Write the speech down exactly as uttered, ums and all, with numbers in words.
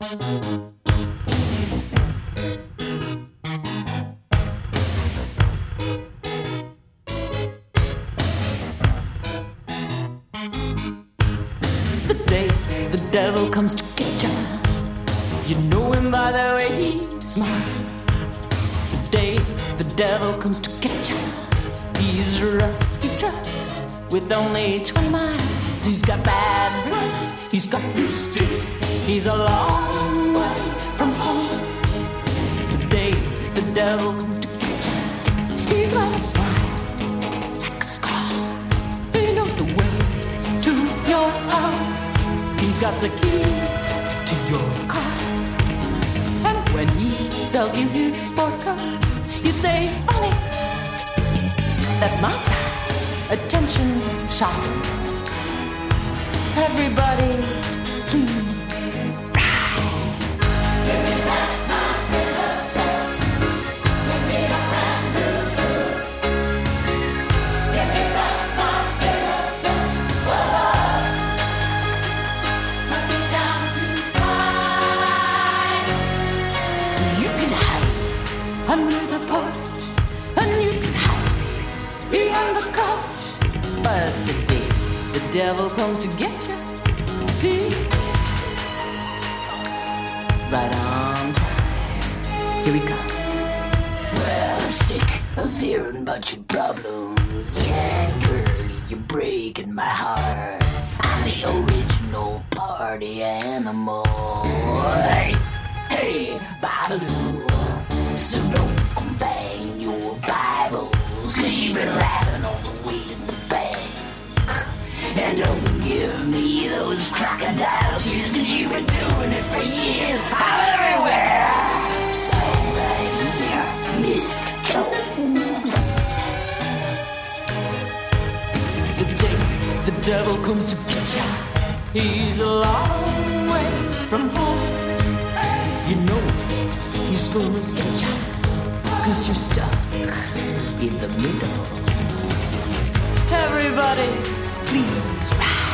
The day the devil comes to get you, you know him by the way he smiles. The day the devil comes to get you, he's rusty truck with only twenty miles. He's got bad brains, he's got loose teeth, he's a long way from home. The day the devil comes to get you, he's got a smile like a scar. He knows the way to your house. He's got the key to your car. And when he sells you his sport car, you say, funny, that's my size. Attention, shoppers. Everybody, please rise. Give me back my innocence. Give me a brand new suit. Give me back my innocence. Whoa. Cut me down to size. You can hide under the porch, and you can hide behind the couch. But the day the devil comes to get you, he right on time. Here we come. Well, I'm sick of hearing about your problems. Yeah, girlie, you're breaking my heart. I'm the original party animal. Hey, hey, Babaloo. So don't come bang your Bibles, 'cause you've been laughing all the way to the bank. And don't give me those crocodile tears, 'cause you've been doing it for years. I'm everywhere. So right here, Mister Jones. The day the devil comes to get ya, he's a long way from home. You know he's gonna get ya, 'cause you're stuck in the middle. Everybody, please rise.